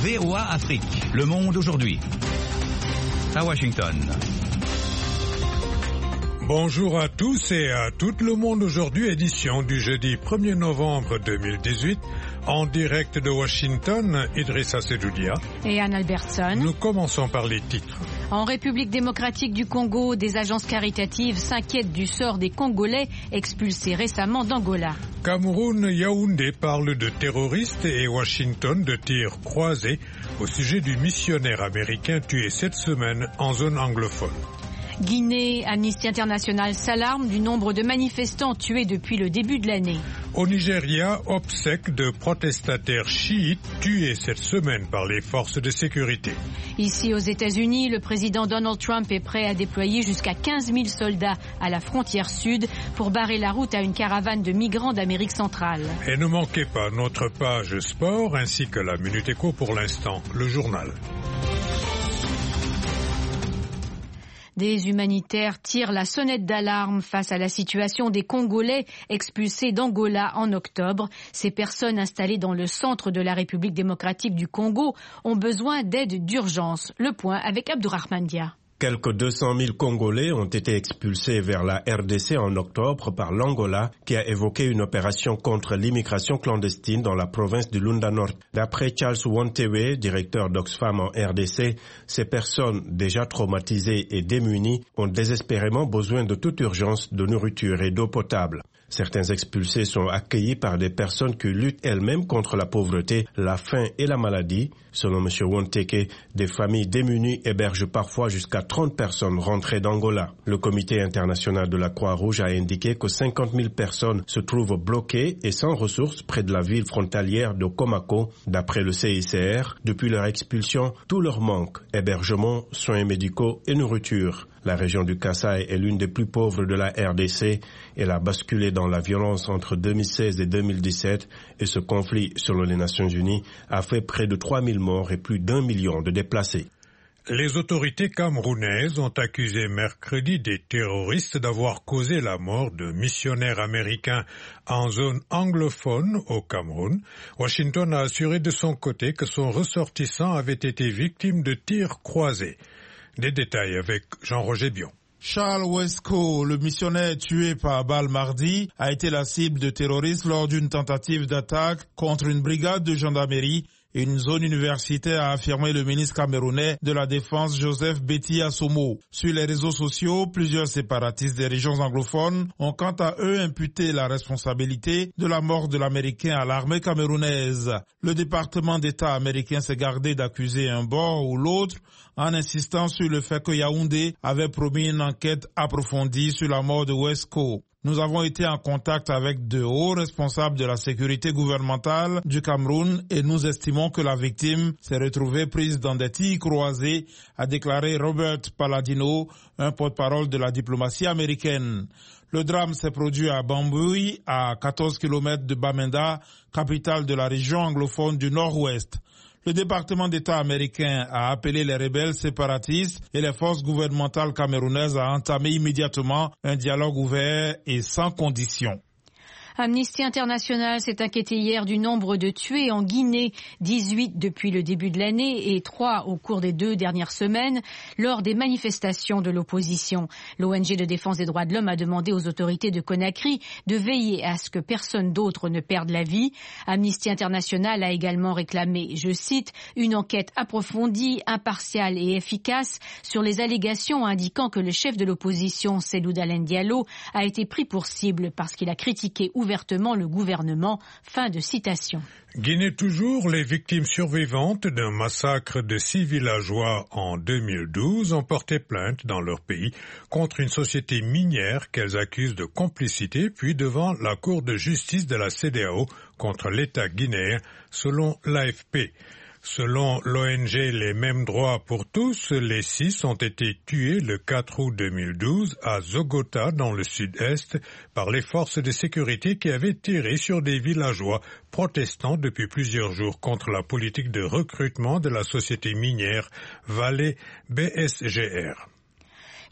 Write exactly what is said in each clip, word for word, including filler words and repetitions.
V O A Afrique. Le monde aujourd'hui. À Washington. Bonjour à tous et à tout le monde aujourd'hui, édition du jeudi premier novembre deux mille dix-huit. En direct de Washington, Idrissa Sedoudia et Anne Albertson. Nous commençons par les titres. En République démocratique du Congo, des agences caritatives s'inquiètent du sort des Congolais expulsés récemment d'Angola. Cameroun, Yaoundé parle de terroristes et Washington de tirs croisés au sujet du missionnaire américain tué cette semaine en zone anglophone. Guinée, Amnesty International s'alarme du nombre de manifestants tués depuis le début de l'année. Au Nigeria, obsèques de protestataires chiites tués cette semaine par les forces de sécurité. Ici aux États-Unis, le président Donald Trump est prêt à déployer jusqu'à quinze mille soldats à la frontière sud pour barrer la route à une caravane de migrants d'Amérique centrale. Et ne manquez pas notre page sport ainsi que la Minute Éco pour l'instant, le journal. Des humanitaires tirent la sonnette d'alarme face à la situation des Congolais expulsés d'Angola en octobre. Ces personnes installées dans le centre de la République démocratique du Congo ont besoin d'aide d'urgence. Le point avec Abdourahmane Dia. Quelques deux cent mille Congolais ont été expulsés vers la R D C en octobre par l'Angola, qui a évoqué une opération contre l'immigration clandestine dans la province du Lunda Nord. D'après Charles Wantewe, directeur d'Oxfam en R D C, ces personnes déjà traumatisées et démunies ont désespérément besoin de toute urgence de nourriture et d'eau potable. Certains expulsés sont accueillis par des personnes qui luttent elles-mêmes contre la pauvreté, la faim et la maladie. Selon M. Wonteke, des familles démunies hébergent parfois jusqu'à trente personnes rentrées d'Angola. Le Comité international de la Croix-Rouge a indiqué que cinquante mille personnes se trouvent bloquées et sans ressources près de la ville frontalière de Komako. D'après le C I C R, depuis leur expulsion, tout leur manque, hébergement, soins médicaux et nourriture. La région du Kasaï est l'une des plus pauvres de la R D C. Elle a basculé dans la violence entre deux mille seize et deux mille dix-sept et ce conflit, selon les Nations Unies, a fait près de trois mille morts et plus d'un million de déplacés. Les autorités camerounaises ont accusé mercredi des terroristes d'avoir causé la mort de missionnaires américains en zone anglophone au Cameroun. Washington a assuré de son côté que son ressortissant avait été victime de tirs croisés. Des détails avec Jean-Roger Bion. Charles Wesco, le missionnaire tué par balle mardi, a été la cible de terroristes lors d'une tentative d'attaque contre une brigade de gendarmerie et une zone universitaire, a affirmé le ministre camerounais de la Défense Joseph Betty Assomo. Sur les réseaux sociaux, plusieurs séparatistes des régions anglophones ont quant à eux imputé la responsabilité de la mort de l'Américain à l'armée camerounaise. Le département d'État américain s'est gardé d'accuser un bord ou l'autre en insistant sur le fait que Yaoundé avait promis une enquête approfondie sur la mort de Wesco. Nous avons été en contact avec de hauts responsables de la sécurité gouvernementale du Cameroun et nous estimons que la victime s'est retrouvée prise dans des tirs croisés, a déclaré Robert Palladino, un porte-parole de la diplomatie américaine. Le drame s'est produit à Bambouy, à quatorze kilomètres de Bamenda, capitale de la région anglophone du Nord-Ouest. Le département d'État américain a appelé les rebelles séparatistes et les forces gouvernementales camerounaises à entamer immédiatement un dialogue ouvert et sans condition. Amnesty International s'est inquiété hier du nombre de tués en Guinée, dix-huit depuis le début de l'année et trois au cours des deux dernières semaines lors des manifestations de l'opposition. L'O N G de défense des droits de l'homme a demandé aux autorités de Conakry de veiller à ce que personne d'autre ne perde la vie. Amnesty International a également réclamé, je cite, une enquête approfondie, impartiale et efficace sur les allégations indiquant que le chef de l'opposition, Cellou Dalein Diallo, a été pris pour cible parce qu'il a critiqué ouvertement le gouvernement. Fin de citation. Guinée toujours, les victimes survivantes d'un massacre de six villageois en deux mille douze ont porté plainte dans leur pays contre une société minière qu'elles accusent de complicité, puis devant la Cour de justice de la C E D E A O contre l'État guinéen, selon l'A F P. Selon l'O N G Les Mêmes Droits pour tous, les six ont été tués le quatre août deux mille douze à Zogota, dans le sud-est, par les forces de sécurité qui avaient tiré sur des villageois protestant depuis plusieurs jours contre la politique de recrutement de la société minière Vale B S G R.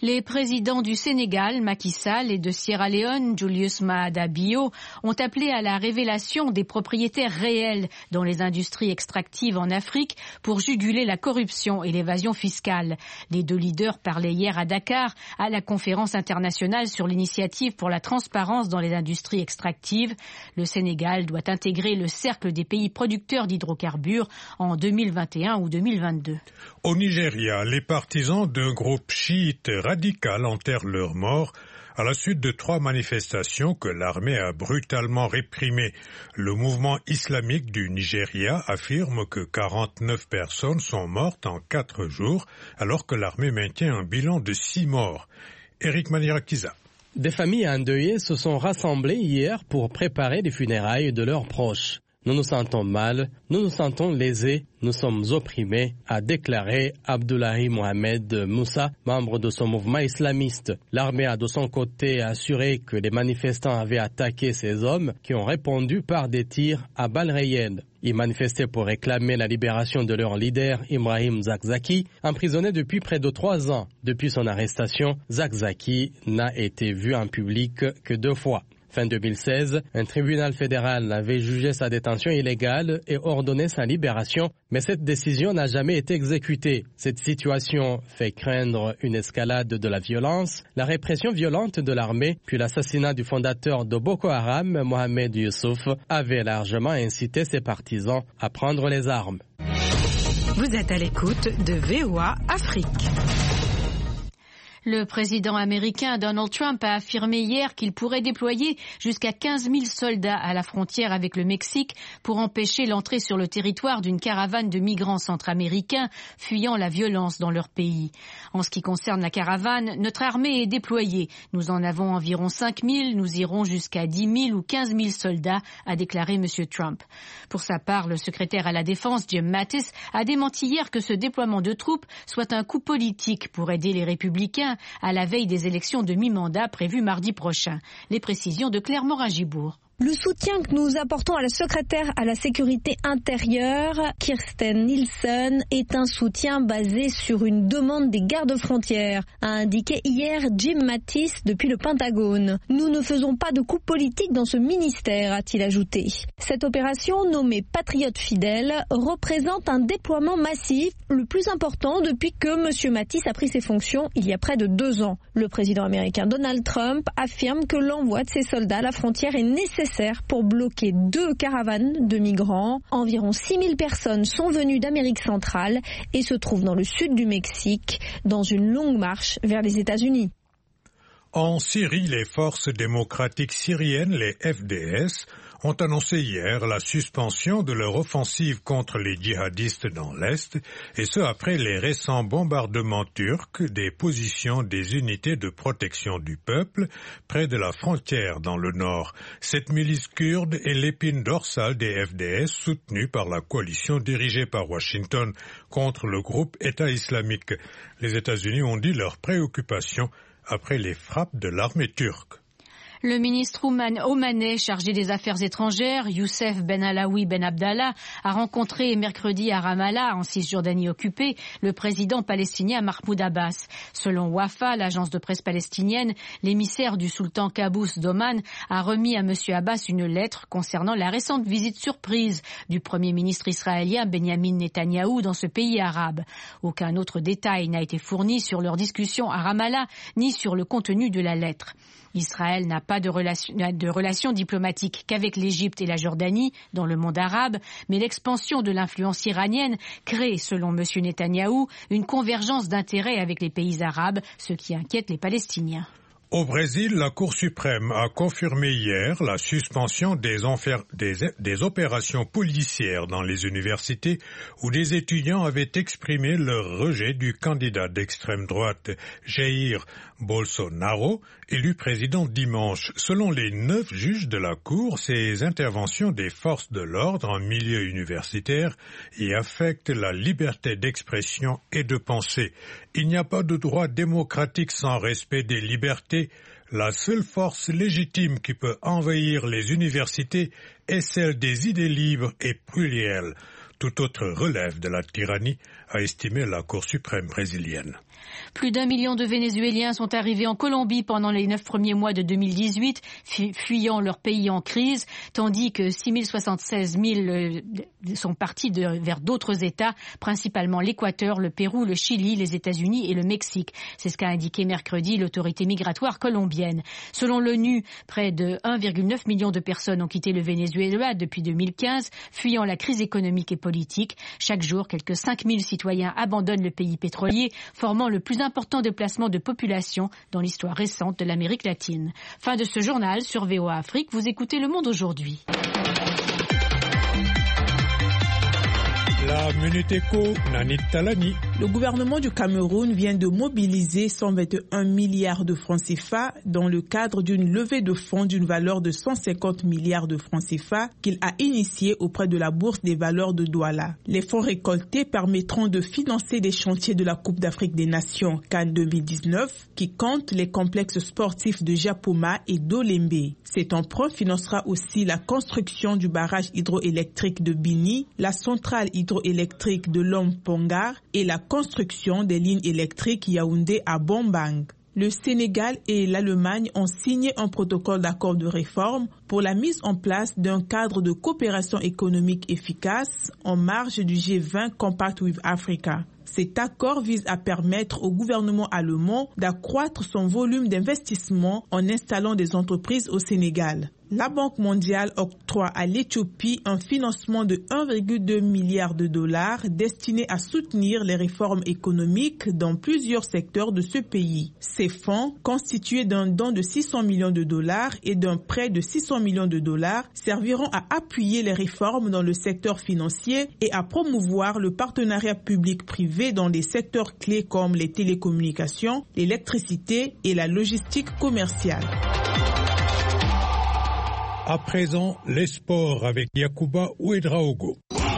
Les présidents du Sénégal, Macky Sall, et de Sierra Leone, Julius Maada Bio, ont appelé à la révélation des propriétaires réels dans les industries extractives en Afrique pour juguler la corruption et l'évasion fiscale. Les deux leaders parlaient hier à Dakar à la conférence internationale sur l'initiative pour la transparence dans les industries extractives. Le Sénégal doit intégrer le cercle des pays producteurs d'hydrocarbures en deux mille vingt et un ou deux mille vingt-deux. Au Nigeria, les partisans d'un groupe chiite radical enterrent leurs morts à la suite de trois manifestations que l'armée a brutalement réprimées. Le mouvement islamique du Nigeria affirme que quarante-neuf personnes sont mortes en quatre jours, alors que l'armée maintient un bilan de six morts. Eric Manirakiza. Des familles endeuillées se sont rassemblées hier pour préparer les funérailles de leurs proches. Nous nous sentons mal, nous nous sentons lésés, nous sommes opprimés, a déclaré Abdullahi Mohamed Moussa, membre de son mouvement islamiste. L'armée a de son côté assuré que les manifestants avaient attaqué ces hommes qui ont répondu par des tirs à balles réelles. Ils manifestaient pour réclamer la libération de leur leader Ibrahim Zakzaki, emprisonné depuis près de trois ans. Depuis son arrestation, Zakzaki n'a été vu en public que deux fois. Fin deux mille seize, un tribunal fédéral avait jugé sa détention illégale et ordonné sa libération, mais cette décision n'a jamais été exécutée. Cette situation fait craindre une escalade de la violence, la répression violente de l'armée, puis l'assassinat du fondateur de Boko Haram, Mohamed Youssouf, avait largement incité ses partisans à prendre les armes. Vous êtes à l'écoute de V O A Afrique. Le président américain Donald Trump a affirmé hier qu'il pourrait déployer jusqu'à quinze mille soldats à la frontière avec le Mexique pour empêcher l'entrée sur le territoire d'une caravane de migrants centra-américains fuyant la violence dans leur pays. En ce qui concerne la caravane, notre armée est déployée. Nous en avons environ cinq mille, nous irons jusqu'à dix mille ou quinze mille soldats, a déclaré M. Trump. Pour sa part, le secrétaire à la Défense, Jim Mattis, a démenti hier que ce déploiement de troupes soit un coup politique pour aider les républicains à la veille des élections de mi-mandat prévues mardi prochain. Les précisions de Claire Morin-Gibourg. Le soutien que nous apportons à la secrétaire à la sécurité intérieure, Kirsten Nielsen, est un soutien basé sur une demande des gardes-frontières, a indiqué hier Jim Mattis depuis le Pentagone. Nous ne faisons pas de coup politique dans ce ministère, a-t-il ajouté. Cette opération, nommée Patriote fidèle, représente un déploiement massif, le plus important depuis que M. Mattis a pris ses fonctions il y a près de deux ans. Le président américain Donald Trump affirme que l'envoi de ses soldats à la frontière est nécessaire pour bloquer deux caravanes de migrants. Environ six mille personnes sont venues d'Amérique centrale et se trouvent dans le sud du Mexique, dans une longue marche vers les États-Unis. En Syrie, les forces démocratiques syriennes, les F D S, ont annoncé hier la suspension de leur offensive contre les djihadistes dans l'Est, et ce après les récents bombardements turcs des positions des unités de protection du peuple près de la frontière dans le nord. Cette milice kurde est l'épine dorsale des F D S soutenue par la coalition dirigée par Washington contre le groupe État islamique. Les États-Unis ont dit leur préoccupation après les frappes de l'armée turque. Le ministre omanais chargé des Affaires étrangères, Youssef Ben Alaoui Ben Abdallah, a rencontré mercredi à Ramallah, en Cisjordanie occupée, le président palestinien Mahmoud Abbas. Selon Wafa, l'agence de presse palestinienne, l'émissaire du sultan Qaboos d'Oman a remis à M. Abbas une lettre concernant la récente visite surprise du premier ministre israélien Benjamin Netanyahou dans ce pays arabe. Aucun autre détail n'a été fourni sur leur discussion à Ramallah, ni sur le contenu de la lettre. Israël n'a pas de relations de relation diplomatiques qu'avec l'Égypte et la Jordanie dans le monde arabe, mais l'expansion de l'influence iranienne crée, selon M. Netanyahou, une convergence d'intérêts avec les pays arabes, ce qui inquiète les Palestiniens. Au Brésil, la Cour suprême a confirmé hier la suspension des, enfer... des... des opérations policières dans les universités où des étudiants avaient exprimé leur rejet du candidat d'extrême droite Jair Bolsonaro, élu président dimanche. Selon les neuf juges de la Cour, ces interventions des forces de l'ordre en milieu universitaire y affectent la liberté d'expression et de pensée. Il n'y a pas de droit démocratique sans respect des libertés. La seule force légitime qui peut envahir les universités est celle des idées libres et plurielles. Tout autre relève de la tyrannie, a estimé la Cour suprême brésilienne. Plus d'un million de Vénézuéliens sont arrivés en Colombie pendant les neuf premiers mois de deux mille dix-huit, fuyant leur pays en crise, tandis que six cent soixante-seize mille sont partis de, vers d'autres États, principalement l'Équateur, le Pérou, le Chili, les États-Unis et le Mexique. C'est ce qu'a indiqué mercredi l'autorité migratoire colombienne. Selon l'ONU, près de un virgule neuf million de personnes ont quitté le Venezuela depuis deux mille quinze, fuyant la crise économique et politique. Chaque jour, quelques cinq mille citoyens abandonnent le pays pétrolier, formant le plus important déplacement de population dans l'histoire récente de l'Amérique latine. Fin de ce journal sur V O A Afrique. Vous écoutez Le Monde aujourd'hui. La Minute Éco, Nanit Talani. Le gouvernement du Cameroun vient de mobiliser cent vingt et un milliards de francs C F A dans le cadre d'une levée de fonds d'une valeur de cent cinquante milliards de francs C F A qu'il a initiée auprès de la Bourse des valeurs de Douala. Les fonds récoltés permettront de financer des chantiers de la Coupe d'Afrique des Nations CAN deux mille dix-neuf qui comptent les complexes sportifs de Japoma et d'Olembe. Cet emprunt financera aussi la construction du barrage hydroélectrique de Bini, la centrale hydroélectrique de Lompongar et la construction des lignes électriques Yaoundé à Bombang. Le Sénégal et l'Allemagne ont signé un protocole d'accord de réforme pour la mise en place d'un cadre de coopération économique efficace en marge du G vingt Compact with Africa. Cet accord vise à permettre au gouvernement allemand d'accroître son volume d'investissement en installant des entreprises au Sénégal. La Banque mondiale octroie à l'Éthiopie un financement de un virgule deux milliard de dollars destiné à soutenir les réformes économiques dans plusieurs secteurs de ce pays. Ces fonds, constitués d'un don de six cents millions de dollars et d'un prêt de six cents millions de dollars, serviront à appuyer les réformes dans le secteur financier et à promouvoir le partenariat public-privé dans des secteurs clés comme les télécommunications, l'électricité et la logistique commerciale. À présent, les sports avec Yacouba Ouedraogo.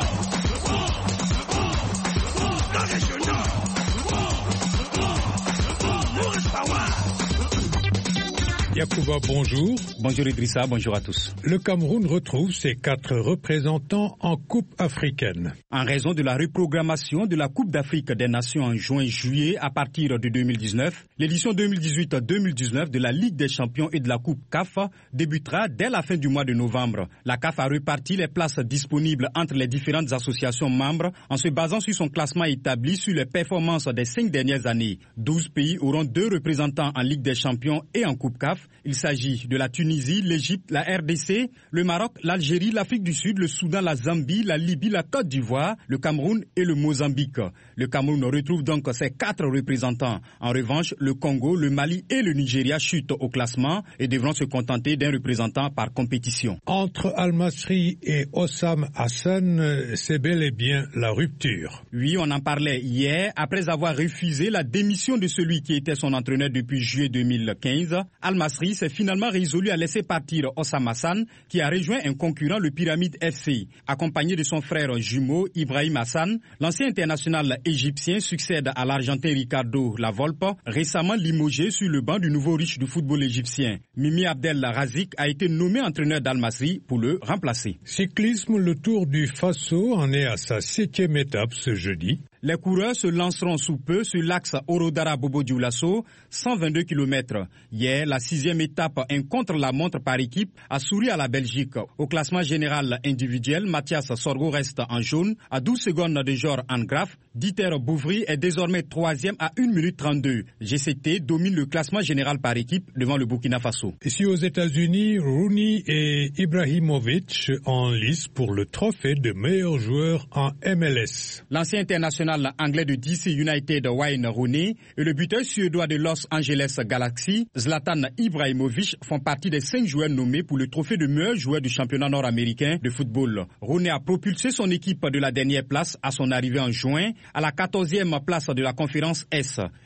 Yacouba, bonjour. Bonjour Idrissa, bonjour à tous. Le Cameroun retrouve ses quatre représentants en Coupe africaine. En raison de la reprogrammation de la Coupe d'Afrique des Nations en juin-juillet à partir de deux mille dix-neuf, l'édition deux mille dix-huit deux mille dix-neuf de la Ligue des champions et de la Coupe C A F débutera dès la fin du mois de novembre. La C A F a reparti les places disponibles entre les différentes associations membres en se basant sur son classement établi sur les performances des cinq dernières années. douze pays auront deux représentants en Ligue des champions et en Coupe C A F. Il s'agit de la Tunisie, l'Égypte, la R D C, le Maroc, l'Algérie, l'Afrique du Sud, le Soudan, la Zambie, la Libye, la Côte d'Ivoire, le Cameroun et le Mozambique. Le Cameroun retrouve donc ses quatre représentants. En revanche, le Congo, le Mali et le Nigeria chutent au classement et devront se contenter d'un représentant par compétition. Entre Al-Masri et Hossam Hassan, c'est bel et bien la rupture. Oui, on en parlait hier. Après avoir refusé la démission de celui qui était son entraîneur depuis juillet deux mille quinze, Al-Masri s'est finalement résolu à laisser partir Hossam Hassan, qui a rejoint un concurrent, le Pyramide F C. Accompagné de son frère jumeau, Ibrahim Hassan, l'ancien international égyptien succède à l'Argentin Ricardo Lavolpe, récemment limogé sur le banc du nouveau riche du football égyptien. Mimi Abdel Razik a été nommé entraîneur d'Al-Masri pour le remplacer. Cyclisme, le Tour du Faso en est à sa septième étape ce jeudi. Les coureurs se lanceront sous peu sur l'axe Orodara-Bobo-Dioulasso, cent vingt-deux kilomètres. Hier, la sixième étape, un contre-la-montre par équipe, a souri à la Belgique. Au classement général individuel, Mathias Sorgo reste en jaune, à douze secondes de Georges Angraf. Dieter Bouvry est désormais troisième à une minute trente-deux. G C T domine le classement général par équipe devant le Burkina Faso. Ici aux États-Unis, Rooney et Ibrahimovic en lice pour le trophée de meilleur joueur en M L S. L'ancien international anglais de D C United Wayne Rooney et le buteur suédois de Los Angeles Galaxy, Zlatan Ibrahimovic, font partie des cinq joueurs nommés pour le trophée de meilleur joueur du championnat nord-américain de football. Rooney a propulsé son équipe de la dernière place à son arrivée en juin à la quatorzième place de la conférence S.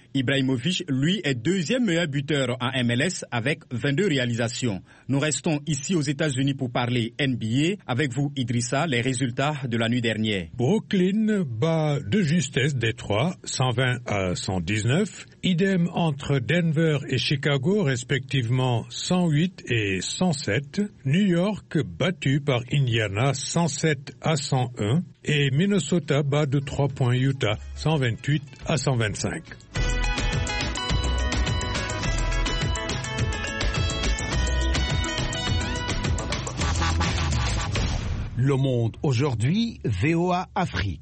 Ibrahimovic, lui, est deuxième meilleur buteur en M L S avec vingt-deux réalisations. Nous restons ici aux États-Unis pour parler N B A. Avec vous, Idrissa, les résultats de la nuit dernière. Brooklyn bat de justesse Détroit, cent vingt à cent dix-neuf. Idem entre Denver et Chicago, respectivement cent huit et cent sept. New York battu par Indiana, cent sept à cent un. Et Minnesota bat de trois points Utah, cent vingt-huit à cent vingt-cinq. Le Monde aujourd'hui, V O A Afrique.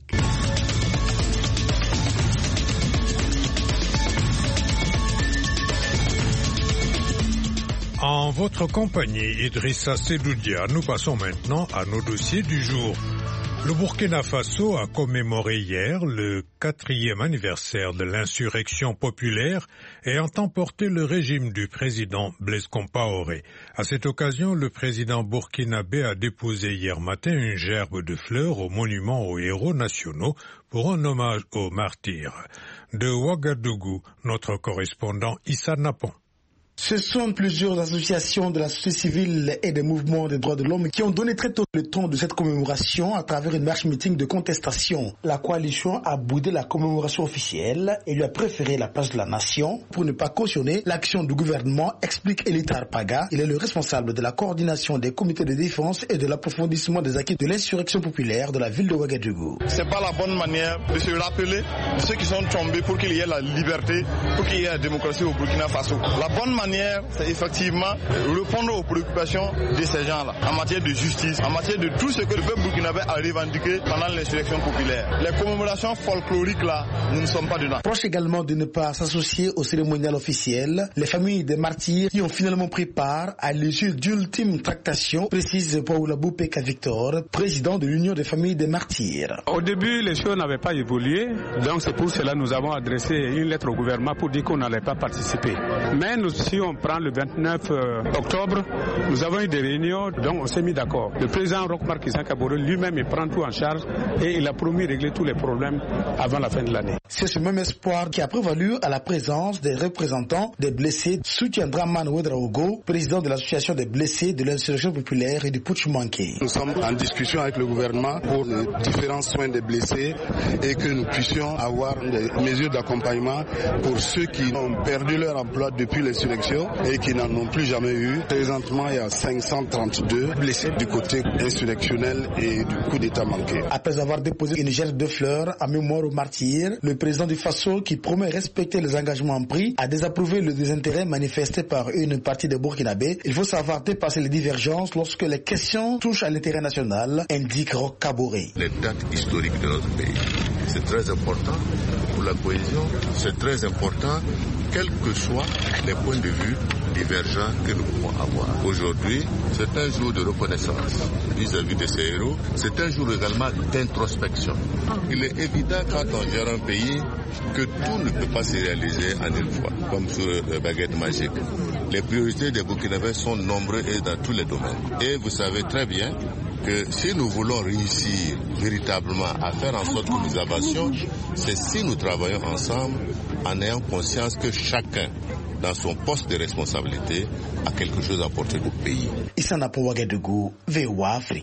En votre compagnie, Idrissa Sedoudia, nous passons maintenant à nos dossiers du jour. Le Burkina Faso a commémoré hier le quatrième anniversaire de l'insurrection populaire ayant emporté le régime du président Blaise Compaoré. À cette occasion, le président burkinabé a déposé hier matin une gerbe de fleurs au monument aux héros nationaux pour un hommage aux martyrs. De Ouagadougou, notre correspondant Issa Napon. Ce sont plusieurs associations de la société civile et des mouvements des droits de l'homme qui ont donné très tôt le ton de cette commémoration à travers une marche-meeting de contestation. La coalition a boudé la commémoration officielle et lui a préféré la place de la nation pour ne pas cautionner l'action du gouvernement, explique Elitar Paga. Il est le responsable de la coordination des comités de défense et de l'approfondissement des acquis de l'insurrection populaire de la ville de Ouagadougou. C'est pas la bonne manière de se rappeler de ceux qui sont tombés pour qu'il y ait la liberté, pour qu'il y ait la démocratie au Burkina Faso. La bonne manière c'est effectivement répondre aux préoccupations de ces gens-là, en matière de justice, en matière de tout ce que le peuple burkinabé a revendiqué pendant l'insurrection populaire. Les commémorations folkloriques là, nous ne sommes pas dedans. Proche également de ne pas s'associer au cérémonial officiel, les familles des martyrs qui ont finalement pris part à l'issue d'ultimes tractations, précise Paoula Boupeka Victor, président de l'Union des familles des martyrs. Au début, les choses n'avaient pas évolué, donc c'est pour cela que nous avons adressé une lettre au gouvernement pour dire qu'on n'allait pas participer. Mais nous, si on prend le vingt-neuf octobre, nous avons eu des réunions, donc on s'est mis d'accord. Le président Roch-Marc Christian Kaboré lui-même il prend tout en charge et il a promis de régler tous les problèmes avant la fin de l'année. C'est ce même espoir qui a prévalu à la présence des représentants des blessés, soutiendra Man Ouedraogo, président de l'association des blessés de l'insurrection populaire et du putsch manqué. Nous sommes en discussion avec le gouvernement pour les différents soins des blessés et que nous puissions avoir des mesures d'accompagnement pour ceux qui ont perdu leur emploi depuis l'insurrection et qui n'en ont plus jamais eu. Présentement, il y a cinq cent trente-deux blessés du côté insurrectionnel et du coup d'État manqué. Après avoir déposé une gerbe de fleurs en mémoire aux martyrs, le président du Faso, qui promet respecter les engagements pris, a désapprouvé le désintérêt manifesté par une partie des Burkinabés. Il faut savoir dépasser les divergences lorsque les questions touchent à l'intérêt national, indique Roch Kaboré. Les dates historiques de notre pays, c'est très important pour la cohésion, c'est très important quels que soient les points de vue divergents que nous pouvons avoir. Aujourd'hui, c'est un jour de reconnaissance vis-à-vis de ces héros. C'est un jour également d'introspection. Il est évident quand on gère un pays que tout ne peut pas se réaliser en une fois, comme sur la baguette magique. Les priorités des Burkinabés sont nombreuses et dans tous les domaines. Et vous savez très bien que si nous voulons réussir véritablement à faire en sorte que nous avancions, c'est si nous travaillons ensemble en ayant conscience que chacun, dans son poste de responsabilité, a quelque chose à apporter au pays. Issa pour Ouagadougou, V O A Afrique.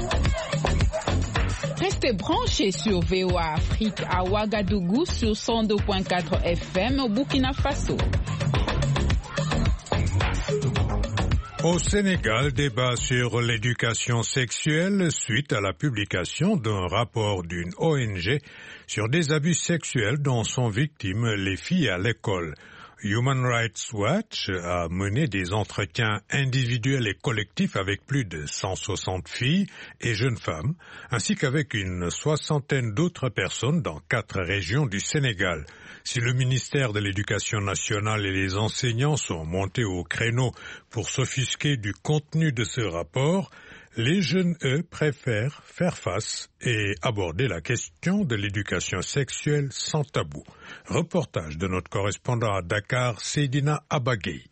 Restez branchés sur V O A Afrique à Ouagadougou sur cent deux virgule quatre F M au Burkina Faso. Au Sénégal, débat sur l'éducation sexuelle suite à la publication d'un rapport d'une O N G sur des abus sexuels dont sont victimes les filles à l'école. Human Rights Watch a mené des entretiens individuels et collectifs avec plus de cent soixante filles et jeunes femmes, ainsi qu'avec une soixantaine d'autres personnes dans quatre régions du Sénégal. Si le ministère de l'Éducation nationale et les enseignants sont montés au créneau pour s'offusquer du contenu de ce rapport, les jeunes, eux, préfèrent faire face et aborder la question de l'éducation sexuelle sans tabou. Reportage de notre correspondant à Dakar, Seydina Abagay.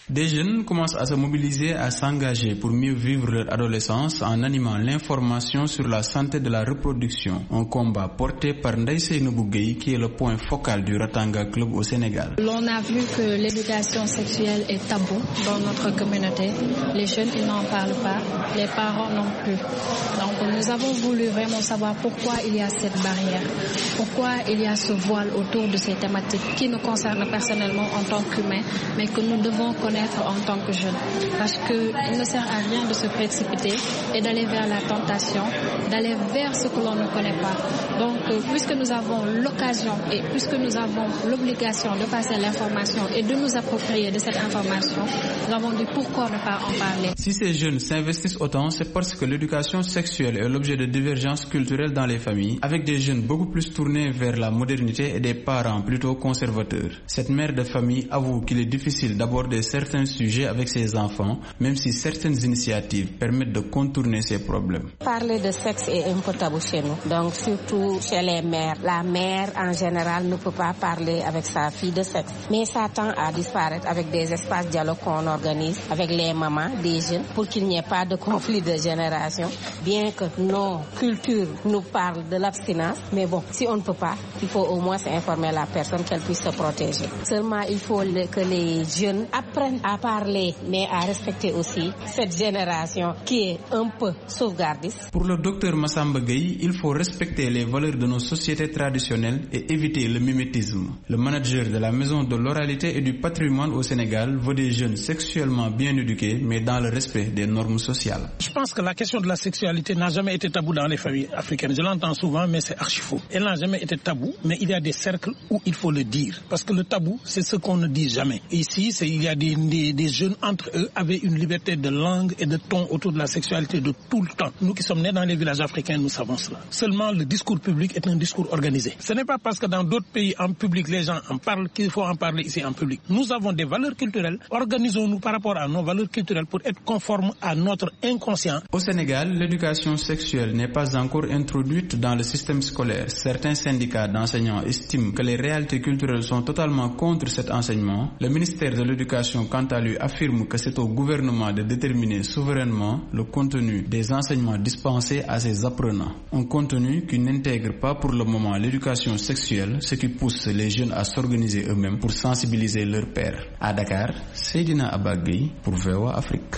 Des jeunes commencent à se mobiliser, à s'engager pour mieux vivre leur adolescence en animant l'information sur la santé de la reproduction. Un combat porté par Ndeye Seynabou Gueye qui est le point focal du Ratanga Club au Sénégal. On a vu que l'éducation sexuelle est tabou dans notre communauté. Les jeunes, ils n'en parlent pas, les parents non plus. Donc nous avons voulu vraiment savoir pourquoi il y a cette barrière, pourquoi il y a ce voile autour de ces thématiques qui nous concernent personnellement en tant qu'humains, mais que nous devons connaître en tant que jeunes. Parce qu'il ne sert à rien de se précipiter et d'aller vers la tentation, d'aller vers ce que l'on ne connaît pas. Donc puisque nous avons l'occasion et puisque nous avons l'obligation de passer l'information et de nous approprier de cette information, nous avons dit pourquoi ne pas en parler. Si ces jeunes s'investissent autant, c'est parce que l'éducation sexuelle est l'objet de divergences culturelles dans les familles, avec des jeunes beaucoup plus tournés vers la modernité et des parents plutôt conservateurs. Cette mère de famille avoue qu'il est difficile d'aborder certains sujets avec ses enfants, même si certaines initiatives permettent de contourner ces problèmes. Parler de sexe est un peu tabou chez nous, donc surtout chez les mères. La mère en général ne peut pas parler avec sa fille de sexe, mais ça tend à disparaître avec des espaces dialogue qu'on organise avec les mamans des jeunes pour qu'il n'y ait pas de conflit de génération, bien que nos cultures nous parlent de l'abstinence, mais bon, si on ne peut pas, il faut au moins informer la personne qu'elle puisse se protéger. Seulement, il faut le, que les jeunes apprennent à parler, mais à respecter aussi cette génération qui est un peu sauvegardiste. Pour le docteur Massamba Gueye, il faut respecter les valeurs de nos sociétés traditionnelles et éviter le mimétisme. Le manager de la Maison de l'oralité et du patrimoine au Sénégal veut des jeunes sexuellement bien éduqués, mais dans le respect des normes sociales. Je pense que la question de la sexualité n'a jamais été tabou dans les familles africaines. Je l'entends souvent, mais c'est archi faux. Elle n'a jamais été tabou, mais il y a des cercles où il faut le dire. Parce que le tabou, c'est ce qu'on ne dit jamais. Ici, c'est, il y a des, des, des jeunes entre eux avaient une liberté de langue et de ton autour de la sexualité de tout le temps. Nous qui sommes nés dans les villages africains, nous savons cela. Seulement, le discours public est un discours organisé. Ce n'est pas parce que dans d'autres pays, en public, les gens en parlent qu'il faut en parler ici en public. Nous avons des valeurs culturelles. Organisons-nous par rapport à nos valeurs culturelles pour être conformes à notre inconscient. Au Sénégal, l'éducation sexuelle n'est pas encore introduite dans le système scolaire. Certains syndicats d'enseignants estiment que les réalités culturelles sont totalement contre cet enseignement. Le ministère de l'Éducation, quant à lui, affirme que c'est au gouvernement de déterminer souverainement le contenu des enseignements dispensés à ses apprenants. Un contenu qui n'intègre pas pour le moment l'éducation sexuelle, ce qui pousse les jeunes à s'organiser eux-mêmes pour sensibiliser leurs pairs. À Dakar, Seydina Abagui pour V O A Afrique.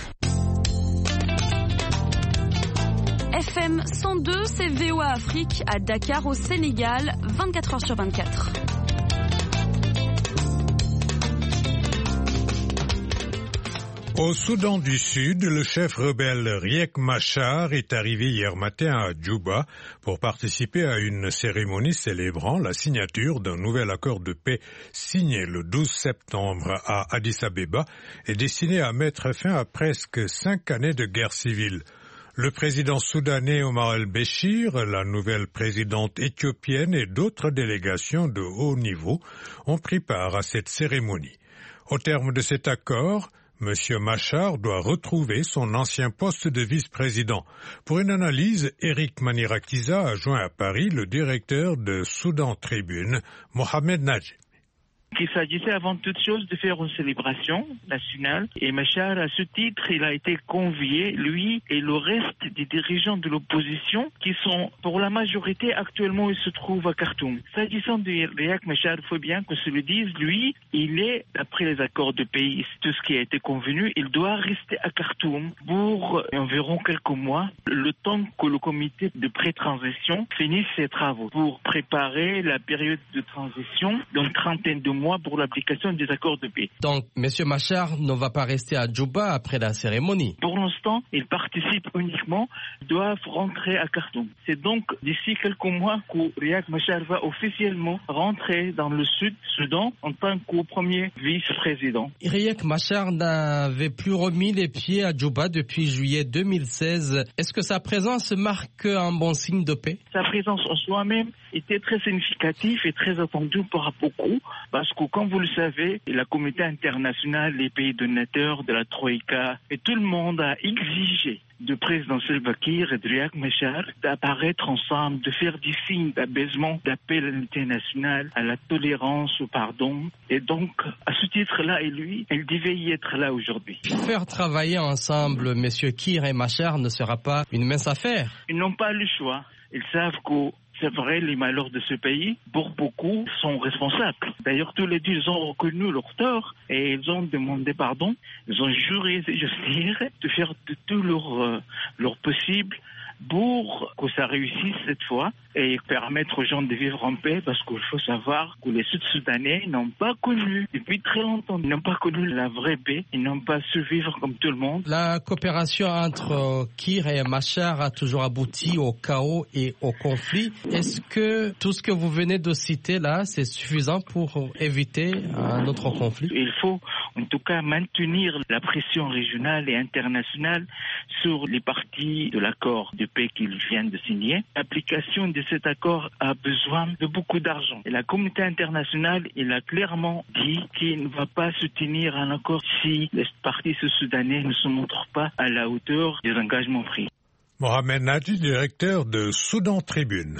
F M cent deux, c'est V O A Afrique à Dakar au Sénégal, vingt-quatre heures sur vingt-quatre. Au Soudan du Sud, le chef rebelle Riek Machar est arrivé hier matin à Djouba pour participer à une cérémonie célébrant la signature d'un nouvel accord de paix signé le douze septembre à Addis Abeba et destiné à mettre fin à presque cinq années de guerre civile. Le président soudanais Omar el-Béchir, la nouvelle présidente éthiopienne et d'autres délégations de haut niveau ont pris part à cette cérémonie. Au terme de cet accord, Monsieur Machar doit retrouver son ancien poste de vice-président. Pour une analyse, Eric Manirakiza a joint à Paris le directeur de Soudan Tribune, Mohamed Najib. Qu'il s'agissait avant toute chose de faire une célébration nationale. Et Machar, à ce titre, il a été convié, lui et le reste des dirigeants de l'opposition, qui sont pour la majorité actuellement, ils se trouvent à Khartoum. S'agissant de Riek Machar, il faut bien que se le dise, lui, il est, après les accords de paix, tout ce qui a été convenu, il doit rester à Khartoum pour environ quelques mois, le temps que le comité de pré-transition finisse ses travaux, pour préparer la période de transition d'une trentaine de mois pour l'application des accords de paix. Donc, M. Machar ne va pas rester à Djouba après la cérémonie. Pour l'instant, ils participent uniquement, ils doivent rentrer à Khartoum. C'est donc d'ici quelques mois que Riek Machar va officiellement rentrer dans le sud Soudan en tant que premier vice-président. Riek Machar n'avait plus remis les pieds à Djouba depuis juillet deux mille seize. Est-ce que sa présence marque un bon signe de paix? Sa présence en soi-même était très significative et très attendue par beaucoup, parce que, comme vous le savez, la communauté internationale, les pays donateurs de la Troïka, et tout le monde a exigé du président Salva Kiir et de Riek Machar d'apparaître ensemble, de faire des signes d'abaissement, d'appel à l'unité nationale, à la tolérance, au pardon. Et donc, à ce titre-là, et lui, elle devait y être là aujourd'hui. Faire travailler ensemble M. Kiir et Machar ne sera pas une mince affaire. Ils n'ont pas le choix. Ils savent que c'est vrai, les malheurs de ce pays, pour beaucoup, sont responsables. D'ailleurs, tous les deux, ils ont reconnu leur tort et ils ont demandé pardon. Ils ont juré, je dire, de faire de tout leur, euh, leur possible pour que ça réussisse cette fois et permettre aux gens de vivre en paix, parce qu'il faut savoir que les Sud-Soudanais n'ont pas connu, depuis très longtemps, ils n'ont pas connu la vraie paix, ils n'ont pas su vivre comme tout le monde. La coopération entre Kiir et Machar a toujours abouti au chaos et au conflit. Est-ce que tout ce que vous venez de citer là, c'est suffisant pour éviter un autre conflit? Il faut en tout cas maintenir la pression régionale et internationale sur les parties de l'accord de paix qu'ils viennent de signer. L'application de cet accord a besoin de beaucoup d'argent. Et la communauté internationale, il a clairement dit qu'il ne va pas soutenir un accord si les partis sud-soudanais ne se montrent pas à la hauteur des engagements pris. Mohamed Nadji, directeur de Soudan Tribune.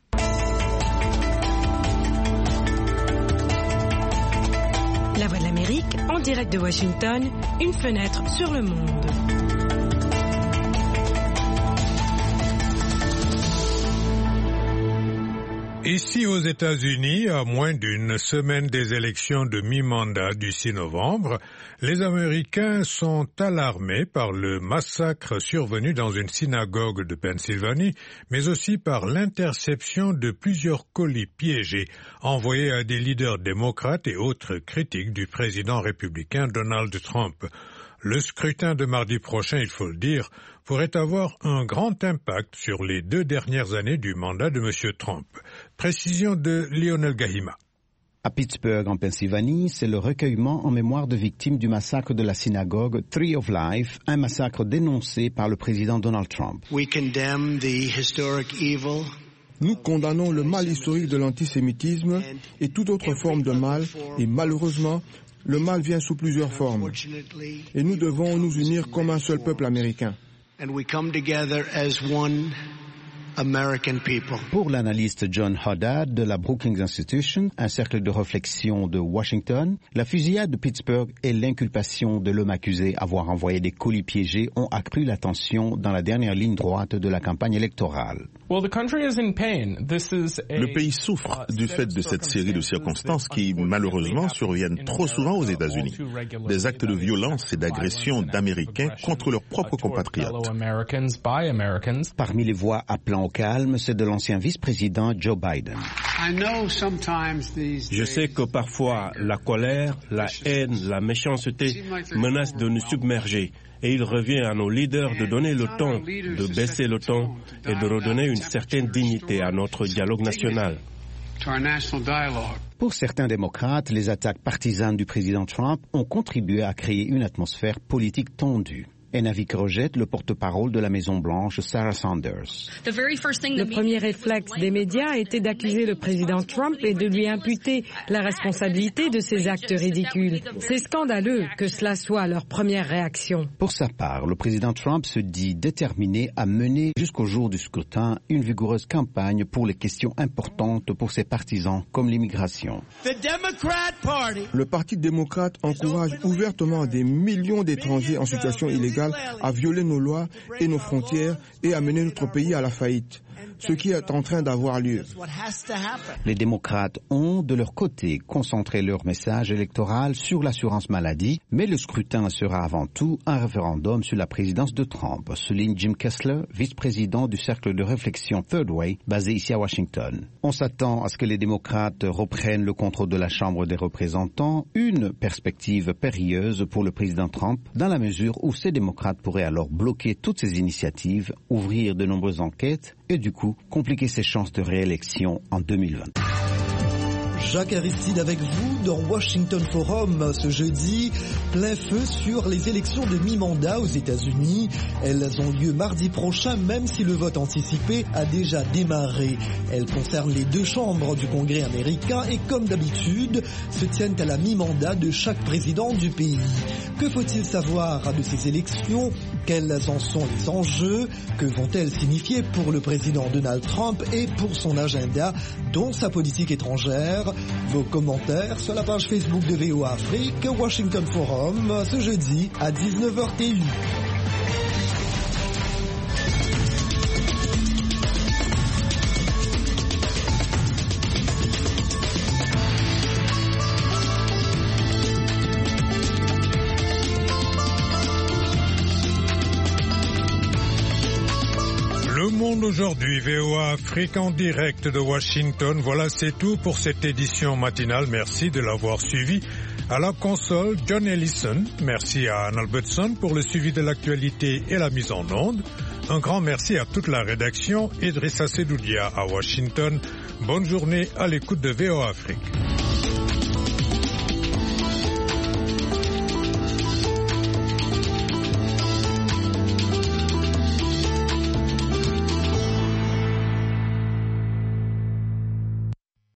La Voix de l'Amérique, en direct de Washington, une fenêtre sur le monde. Ici aux États-Unis, à moins d'une semaine des élections de mi-mandat du six novembre, les Américains sont alarmés par le massacre survenu dans une synagogue de Pennsylvanie, mais aussi par l'interception de plusieurs colis piégés envoyés à des leaders démocrates et autres critiques du président républicain Donald Trump. Le scrutin de mardi prochain, il faut le dire, pourrait avoir un grand impact sur les deux dernières années du mandat de M. Trump. Précision de Lionel Gahima. À Pittsburgh, en Pennsylvanie, c'est le recueillement en mémoire de victimes du massacre de la synagogue Tree of Life, un massacre dénoncé par le président Donald Trump. We condemn the historic evil. Nous condamnons le mal historique de l'antisémitisme et toute autre forme de mal, et malheureusement, le mal vient sous plusieurs formes. Et nous devons nous unir comme un seul peuple américain. Pour l'analyste John Haddad de la Brookings Institution, un cercle de réflexion de Washington, la fusillade de Pittsburgh et l'inculpation de l'homme accusé avoir envoyé des colis piégés ont accru la tension dans la dernière ligne droite de la campagne électorale. Le pays souffre du fait de cette série de circonstances qui, malheureusement, surviennent trop souvent aux États-Unis. Des actes de violence et d'agression d'Américains contre leurs propres compatriotes. Parmi les voix appelant au calme, c'est de l'ancien vice-président Joe Biden. Je sais que parfois, la colère, la haine, la méchanceté menacent de nous submerger. Et il revient à nos leaders de donner le ton, de baisser le ton et de redonner une certaine dignité à notre dialogue national. Pour certains démocrates, les attaques partisanes du président Trump ont contribué à créer une atmosphère politique tendue. Un avis que rejette le porte-parole de la Maison-Blanche, Sarah Sanders. Le premier réflexe des médias a été d'accuser le président Trump et de lui imputer la responsabilité de ces actes ridicules. C'est scandaleux que cela soit leur première réaction. Pour sa part, le président Trump se dit déterminé à mener jusqu'au jour du scrutin une vigoureuse campagne pour les questions importantes pour ses partisans comme l'immigration. Le Parti démocrate encourage ouvertement des millions d'étrangers en situation illégale à violer nos lois et nos frontières et à mener notre pays à la faillite, ce qui est en train d'avoir lieu. Les démocrates ont, de leur côté, concentré leur message électoral sur l'assurance maladie, mais le scrutin sera avant tout un référendum sur la présidence de Trump, souligne Jim Kessler, vice-président du cercle de réflexion Third Way, basé ici à Washington. On s'attend à ce que les démocrates reprennent le contrôle de la Chambre des représentants, une perspective périlleuse pour le président Trump, dans la mesure où ces démocrates pourraient alors bloquer toutes ces initiatives, ouvrir de nombreuses enquêtes et du coup compliquer ses chances de réélection en deux mille vingt. Jacques Aristide avec vous dans Washington Forum ce jeudi. Plein feu sur les élections de mi-mandat aux États-Unis. Elles ont lieu mardi prochain, même si le vote anticipé a déjà démarré. Elles concernent les deux chambres du Congrès américain et comme d'habitude, se tiennent à la mi-mandat de chaque président du pays. Que faut-il savoir de ces élections? Quels en sont les enjeux? Que vont-elles signifier pour le président Donald Trump et pour son agenda, dont sa politique étrangère? Vos commentaires sur la page Facebook de V O A Afrique, Washington Forum, ce jeudi à dix-neuf heures T U. Le Monde aujourd'hui, V O A Afrique en direct de Washington. Voilà, c'est tout pour cette édition matinale. Merci de l'avoir suivi. À la console, John Ellison. Merci à Anne Albertson pour le suivi de l'actualité et la mise en onde. Un grand merci à toute la rédaction. Idrissa Sedoudia à Washington. Bonne journée à l'écoute de V O A Afrique.